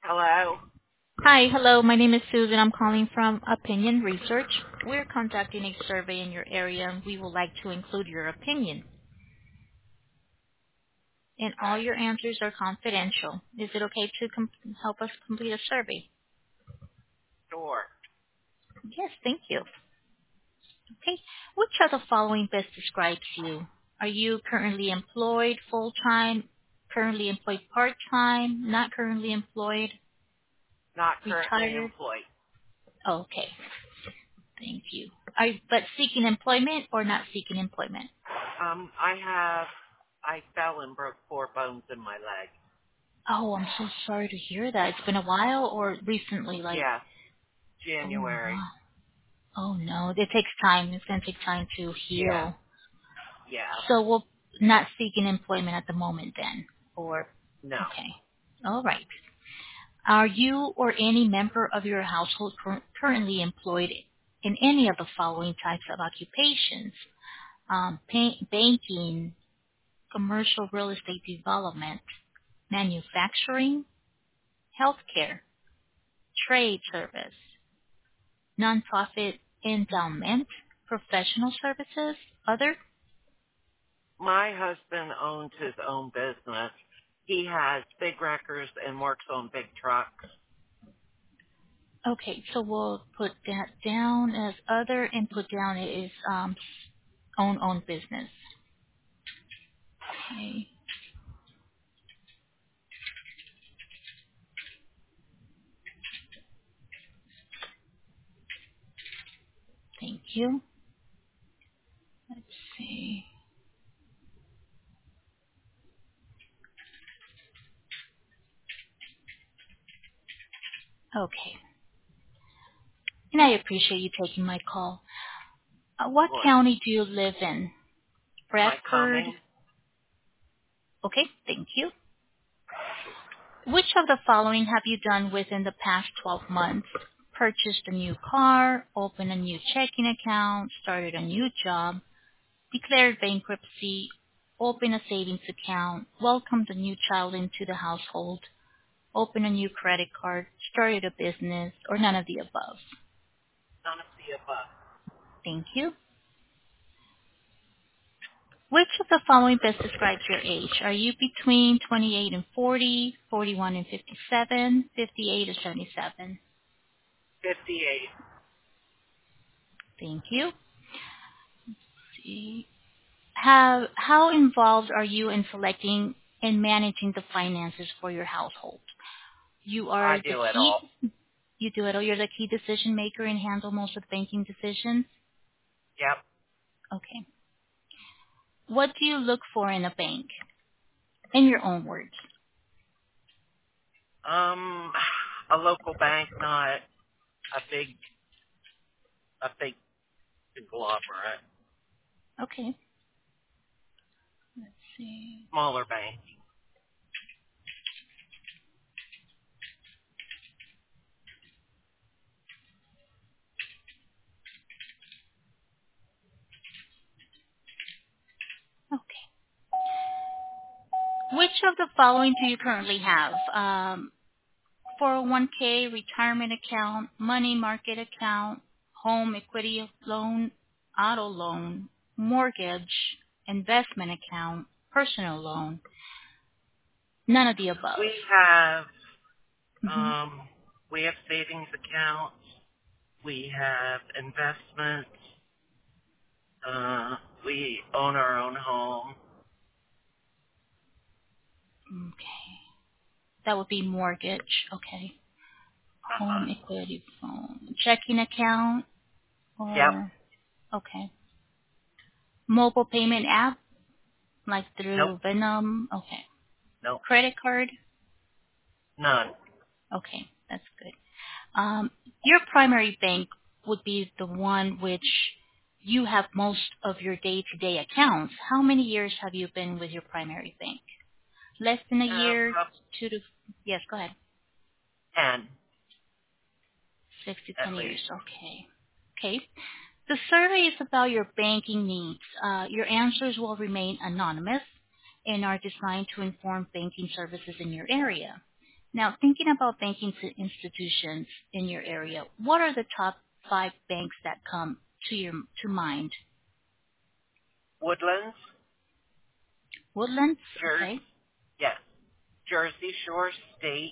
Hello? Hi. Hello. My name is Susan. I'm calling from Opinion Research. We're conducting a survey in your area, and we would like to include your opinion. And all Okay. your answers are confidential. Is it okay to help us complete a survey? Sure. Yes, thank you. Okay. Which of the following best describes you? Are you currently employed full-time, currently employed part-time, not currently employed, Not currently retired? employed. Okay. Thank you. But seeking employment or not seeking employment? I fell and broke 4 bones in my leg. Oh, I'm so sorry to hear that. It's been a while or recently, like, Yeah, oh January. wow. Oh no, it takes time. It's going to take time to Yeah, heal. yeah. So we'll not seeking employment at the moment then. Or, No. okay. All right. Are you or any member of your household currently employed in any of the following types of occupations? Banking, commercial real estate development, manufacturing, healthcare, trade service, nonprofit endowment, professional services, other? My husband owns his own business. He has big wreckers and works on big trucks. Okay, so we'll put that down as other and put down it is own business. Okay, thank you. Let's see. Okay, and I appreciate you taking my call. What What? county do you live in? Am I Bradford? coming? Okay, thank you. Which of the following have you done within the past 12 months? Purchased a new car, opened a new checking account, started a new job, declared bankruptcy, opened a savings account, welcomed a new child into the household, opened a new credit card, started a business, or none of the above. None of the above. Thank you. Which of the following best describes your age? Are you between 28 and 40, 41 and 57, 58 or 77? 58. Thank you. See. How involved are you in selecting and managing the finances for your household? You I are the do it key. all. You do it all. You're the key decision maker and handle most of the banking decisions. Yep. Okay. What do you look for in a bank? In your own words. Um, a local bank, not a big conglomerate. Okay. Let's see. Smaller bank. Okay. Which of the following do you currently have? 401k, retirement account, money market account, home equity loan, auto loan, mortgage, investment account, personal loan. None of the above. We have Hmm. Um, we have savings accounts. We have investments. We own our own home. Okay. That would be mortgage. Okay. Uh-huh. Home equity phone. Checking account Yep. or, okay. Mobile payment app, like Nope. through Venom. Okay. Nope. Credit card. None. Okay. That's good. Your primary bank would be the one which you have most of your day-to-day accounts. How many years have you been with your primary bank? Less than a year, About 2 to, yes, go ahead. 10 6 to at 10 years. least. Okay. Okay. The survey is about your banking needs. Your answers will remain anonymous and are designed to inform banking services in your area. Now, thinking about banking institutions in your area, what are the top 5 banks that come to mind? Woodlands, Woodlands, Jersey, okay. yes, Jersey Shore State,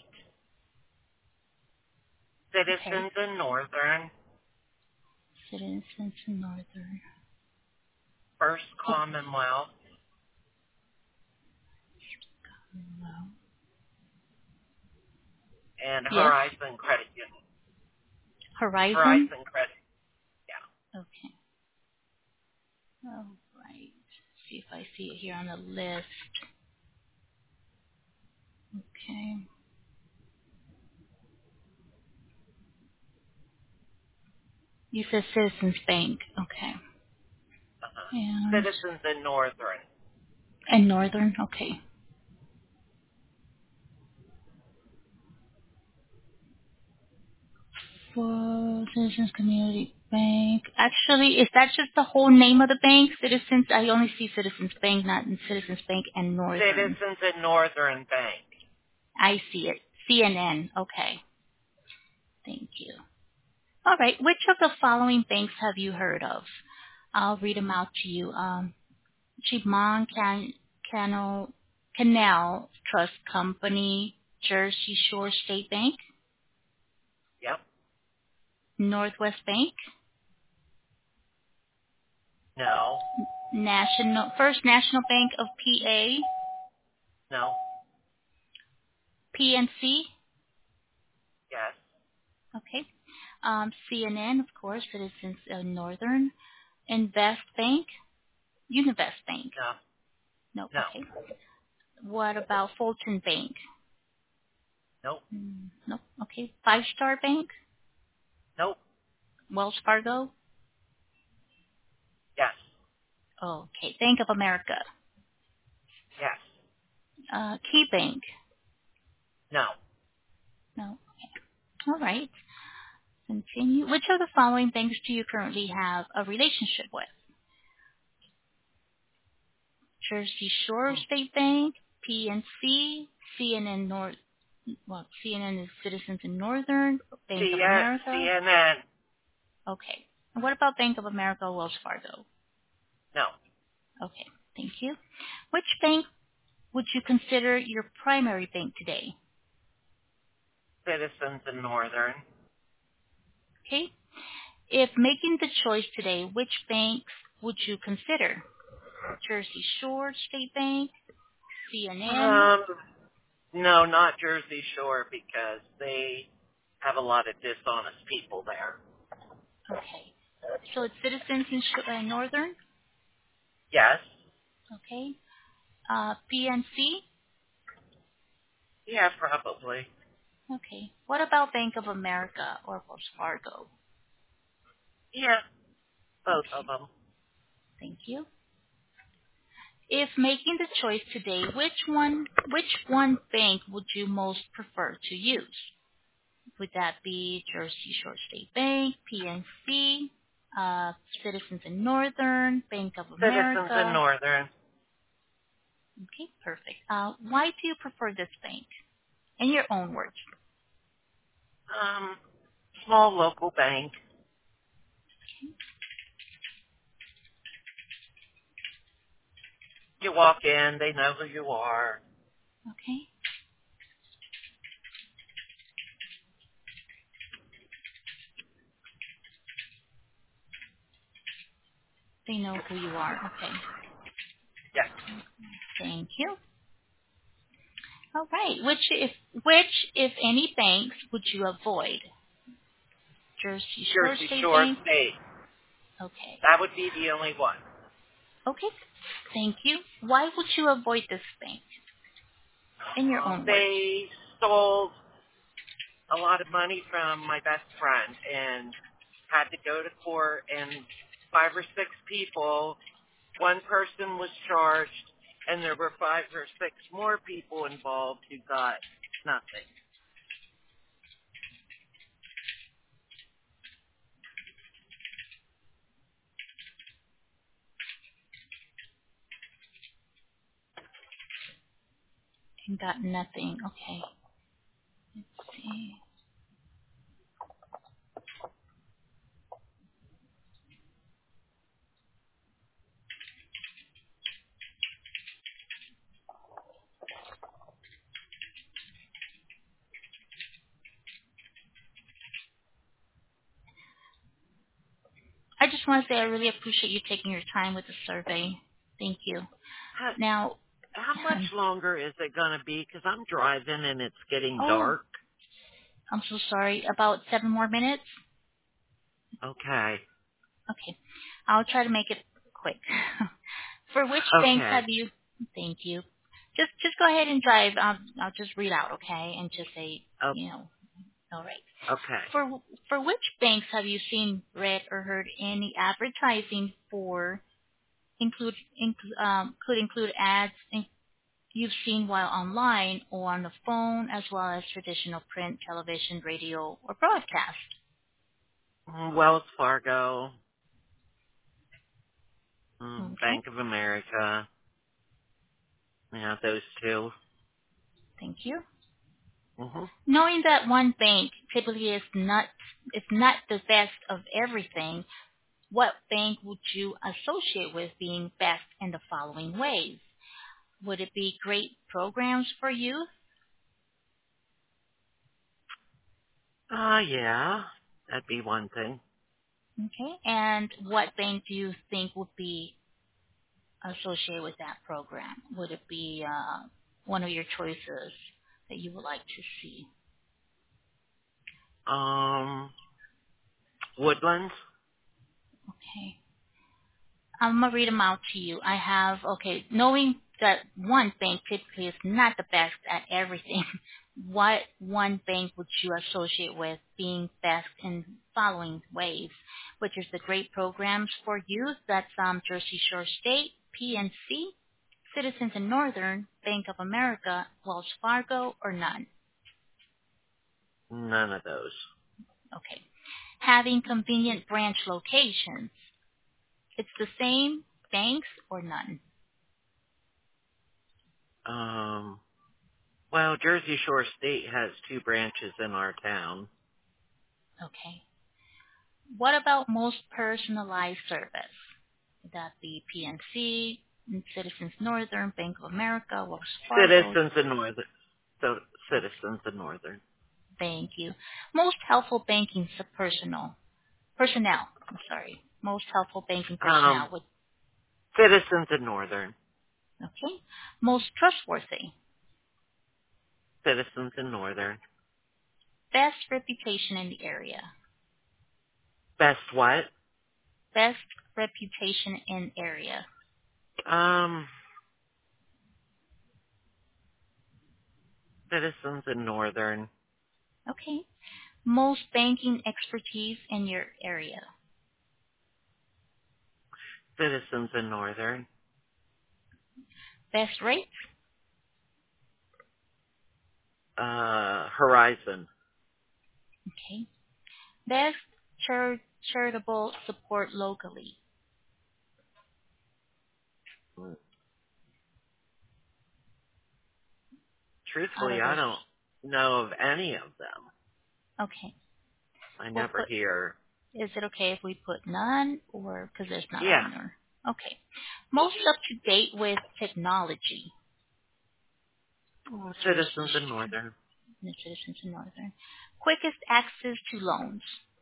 Okay. Citizens and Northern, Citizens in Northern. First Oh, Commonwealth, wow. and Yes. Horizon Credit Union. Horizon. Horizon Credit, yeah. Okay. All right. See if I see it here on the list. Okay. You said Citizens Bank. Okay. And Citizens and Northern. Northern. Okay. For Citizens Community Bank. Actually, is that just the whole name of the bank? Citizens. I only see Citizens Bank, not in Citizens Bank and Northern. Citizens and Northern Bank. I see it. CNN. Okay. Thank you. All right. Which of the following banks have you heard of? I'll read them out to you. Chemung Canal Trust Company, Jersey Shore State Bank, Yep. Northwest Bank, No. First National Bank of PA, No. PNC, Yes. okay, CNN, of course, Citizens Northern, Invest Bank, Univest Bank. No. No, No. okay. What about Fulton Bank? Nope. No, okay. Five Star Bank, Nope. Wells Fargo, Yes. okay. Bank of America, Yes. Key Bank. No. No. All right. Continue. Which of the following banks do you currently have a relationship with? Jersey Shore State Bank, PNC, CNN North. Well, CNN is Citizens in Northern, Bank of America. CNN. Okay. And what about Bank of America, Wells Fargo? No. Okay. Thank you. Which bank would you consider your primary bank today? Citizens and Northern. Okay. If making the choice today, which banks would you consider? Jersey Shore State Bank, CNN. Um, no, not Jersey Shore because they have a lot of dishonest people there. Okay. So it's Citizens in Northern. Yes. Okay. PNC. Yeah, probably. Okay. What about Bank of America or Wells Fargo? Yeah, both of Okay. them. Thank you. If making the choice today, which one bank would you most prefer to use? Would that be Jersey Shore State Bank, PNC, Citizens in Northern, Bank of Citizens and America? Northern. Okay, perfect. Why do you prefer this bank? In your own words. Small local bank. You walk in, they know who you are. Okay. They know who you are. Okay. Yes. Thank you. All right. Which if any banks would you avoid? Jersey Shore Jersey State Shore Bank. State. Okay. That would be the only one. Okay. Thank you. Why would you avoid this bank? In your own words. They stole a lot of money from my best friend and had to go to court, and 5 or 6 people, one person was charged, and there were 5 or 6 more people involved who got nothing. And got nothing. Okay. Let's see. I just want to say I really appreciate you taking your time with the survey. Thank you. How, Now, how much longer is it going to be? Because I'm driving and it's getting oh, dark. I'm so sorry. About 7 more minutes? Okay. Okay. I'll try to make it quick. For which banks Okay. have you? Thank you. Just go ahead and drive. I'll just read out, okay, and just say, Oh, all right. okay. For which banks have you seen, read, or heard any advertising for? Could include ads you've seen while online or on the phone, as well as traditional print, television, radio, or broadcast. Wells Fargo, Okay. Bank of America. Yeah, those two. Thank you. Mm-hmm. Knowing that one bank typically is not the best of everything, what bank would you associate with being best in the following ways? Would it be great programs for youth? Yeah, that'd be one thing. Okay. And what bank do you think would be associated with that program? Would it be one of your choices that you would like to see? Woodlands. Okay. I'm going to read them out to you. I have, knowing that one bank typically is not the best at everything, what one bank would you associate with being best in following ways, which is the great programs for youth? That's Jersey Shore State, PNC, Citizens in Northern, Bank of America, Wells Fargo, or none? None of those. Okay. Having convenient branch locations. It's the same banks or none? Well, Jersey Shore State has 2 branches in our town. Okay. What about most personalized service? Would that be PNC, Citizens Northern, Bank of America, Wells Fargo? Citizens in Northern. So, Citizens in Northern. Thank you. Most helpful banking personnel. I'm sorry. Most helpful banking personnel would. Citizens in Northern. Okay. Most trustworthy. Citizens in Northern. Best reputation in the area. Best what? Best reputation in area. Citizens in Northern. Okay. Most banking expertise in your area. Citizens in Northern. Best rates. Horizon. Okay. Best charitable support locally. Out Truthfully, of I those. don't know of any of them. Okay. I We'll never put. hear. Is it okay if we put none, or because there's not Yeah. on there? Okay. Most up to date with technology. Citizens in Northern. The Citizens in Northern. Quickest access to loans.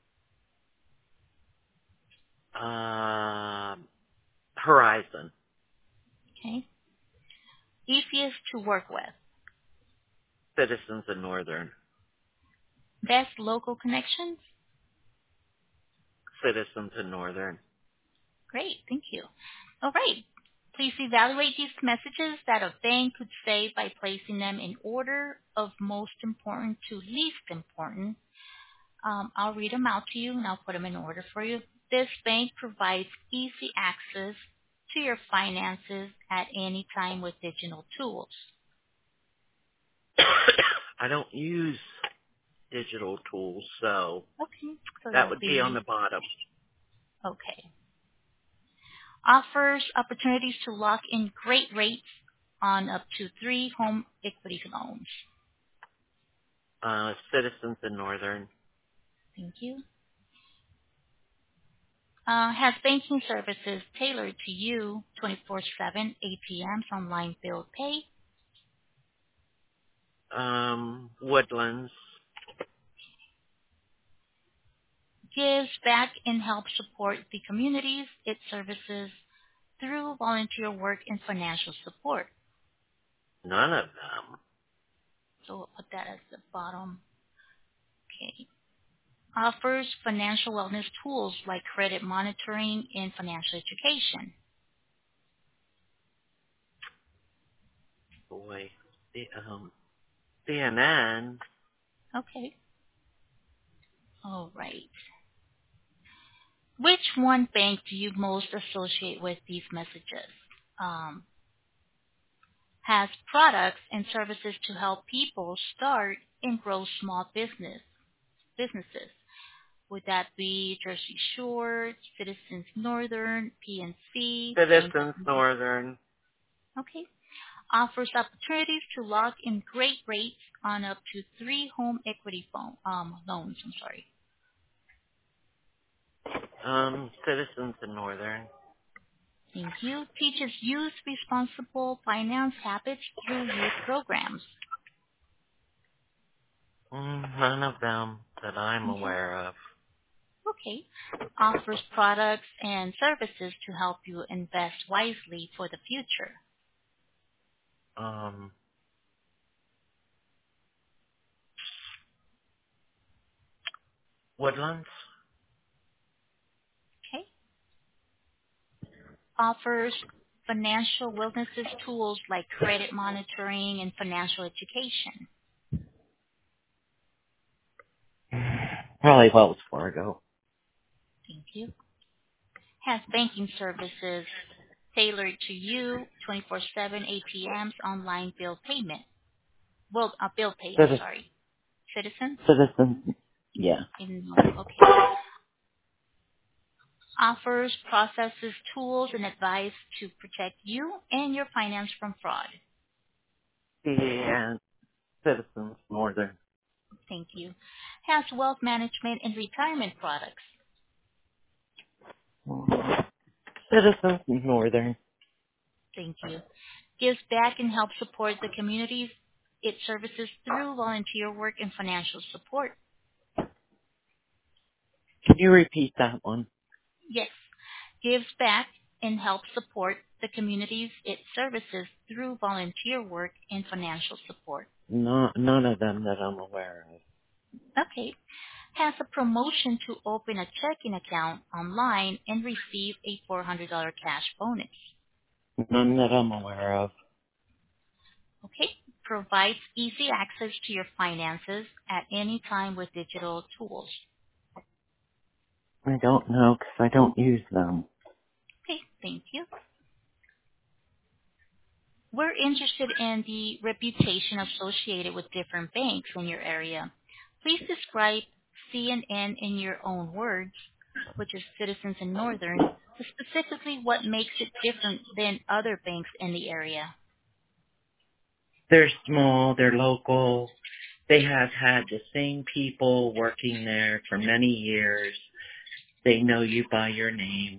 Horizon. Okay. Easiest to work with. Citizens in Northern. Best local connections. Citizens in Northern. Great. Thank you. All right. Please evaluate these messages that a bank could say by placing them in order of most important to least important. I'll read them out to you and I'll put them in order for you. This bank provides easy access to your finances at any time with digital tools. I don't use digital tools, so Okay. So that that'll would be on be the bottom. okay. Offers opportunities to lock in great rates on up to 3 home equity loans. Citizens in Northern. Thank you. Has banking services tailored to you 24/7 ATMs, online bill pay? Woodlands. Gives back and helps support the communities it services through volunteer work and financial support. None of them. So we'll put that as the bottom. Okay. Offers financial wellness tools like credit monitoring and financial education. Boy. CNN. Okay. All right. Which one bank do you most associate with these messages? Has products and services to help people start and grow small businesses. Would that be Jersey Shore, Citizens Northern, PNC? Citizens Northern. Okay. Offers opportunities to lock in great rates on up to 3 home equity loans. Citizens in Northern. Thank you. Teaches youth responsible finance habits through youth programs. None of them that I'm aware of. Okay. Offers products and services to help you invest wisely for the future. Woodlands. Okay. Offers financial wellness tools like credit monitoring and financial education. Probably Wells Fargo. Thank you. Has banking services tailored to you, 24/7 ATMs, online bill payment. Well, bill pay, I'm sorry. Citizen? Citizens. Yeah. Okay. Offers, processes, tools, and advice to protect you and your finance from fraud. And Citizens Northern. Thank you. Has wealth management and retirement products. Citizens Northern. Thank you. Gives back and helps support the communities it services through volunteer work and financial support. Can you repeat that one? Yes. Gives back and helps support the communities it services through volunteer work and financial support. No, none of them that I'm aware of. Okay. Has a promotion to open a checking account online and receive a $400 cash bonus. None that I'm aware of. Okay. Provides easy access to your finances at any time with digital tools. I don't know because I don't use them. Okay, thank you. We're interested in the reputation associated with different banks in your area. Please describe CNN in your own words, which is Citizens in Northern, specifically what makes it different than other banks in the area. They're small, they're local. They have had the same people working there for many years. They know you by your name.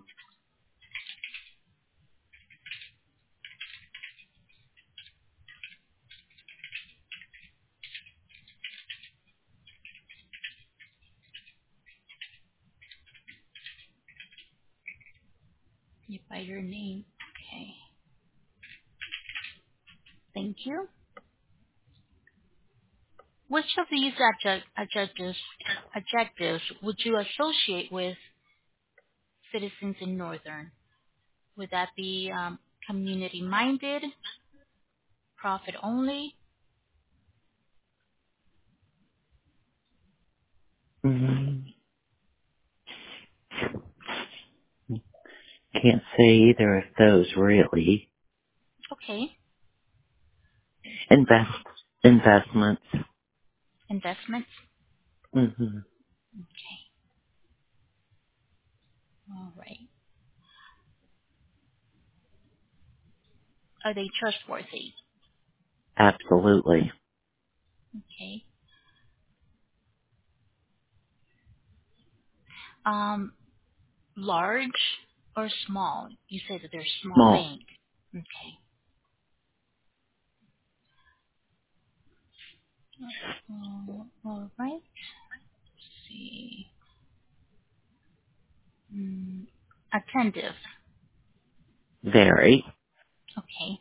You by your name. Okay. Thank you. Which of these adjectives would you associate with Citizens in Northern? Would that be community-minded, profit only? Mm-hmm. Can't say either of those really. Okay. Investments. Investments? Mm-hmm. Okay. All right. Are they trustworthy? Absolutely. Okay. Large or small? You said that they're small Small. bank. Okay. All right. Let's see. Attentive. Very. Okay.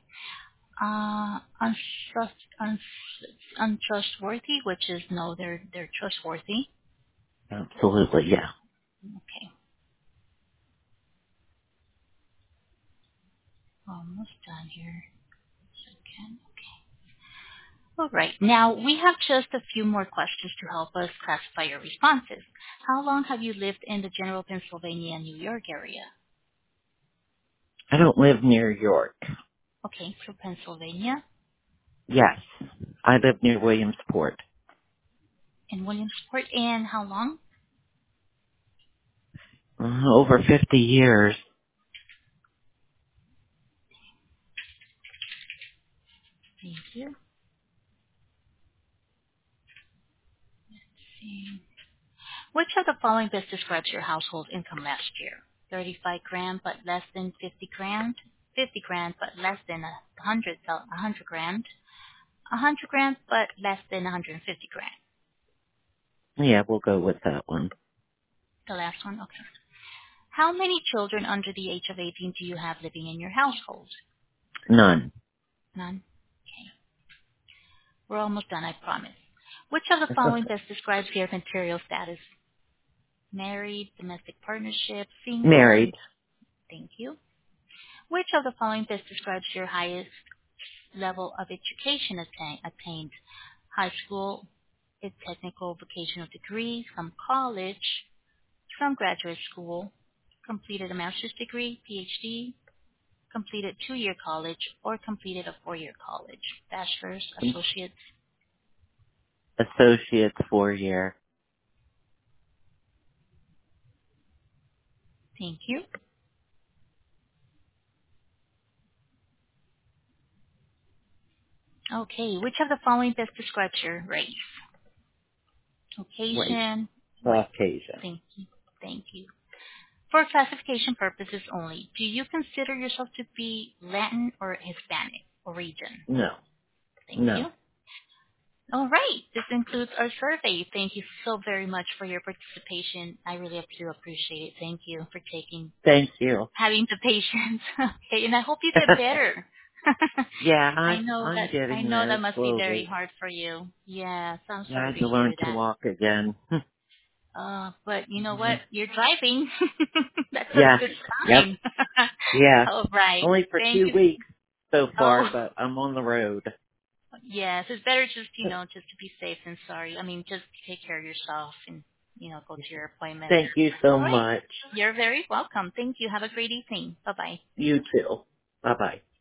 Untrustworthy, which is no, they're trustworthy. Absolutely, yeah. Okay. Almost done here. Second. Okay. All right. Now we have just a few more questions to help us classify your responses. How long have you lived in the general Pennsylvania and New York area? I don't live near York. Okay, so Pennsylvania Yes. I live near Williamsport. and Williamsport. And how long? Over 50 years. Thank you. Let's see. Which of the following best describes your household income last year? 35 grand, but less than 50 grand. 50 grand, but less than 100 grand. 100 grand, but less than 150 grand. Yeah, we'll go with that one. The last one? Okay. How many children under the age of 18 do you have living in your household? None. None. Okay. We're almost done, I promise. Which of the following best describes your material status? Married, domestic partnership, single? Married. Thank you. Which of the following best describes your highest level of education attained? High school, a technical vocational degree, from college, from graduate school, completed a master's degree, PhD, completed 2-year college, or completed a 4-year college, bachelor's, associate's. Associates 4-year. Thank you. Okay, which of the following best describes your race? Wait. Occasion, white. Caucasian. Thank you. Thank you. For classification purposes only, do you consider yourself to be Latin or Hispanic origin? No. Thank No. you. All right. This concludes our survey. Thank you so very much for your participation. I really do appreciate it. Thank you for Thank you. having the patience. Okay, and I hope you get better. Yeah, I I'm getting know that there must be very slowly. hard for you. Yeah, so I'm Yeah, I sorry had to to learn hear to that. walk again. But you know what? You're driving. That's a Yes. good Yep. sign. Yeah. All right. Only for Thank 2 you. weeks so far, Oh, but I'm on the road. yes. It's better just, just to be safe than sorry. I mean, just take care of yourself and, go to your appointments. Thank you so All right. much. You're very welcome. Thank you. Have a great evening. Bye-bye. You too. Bye bye.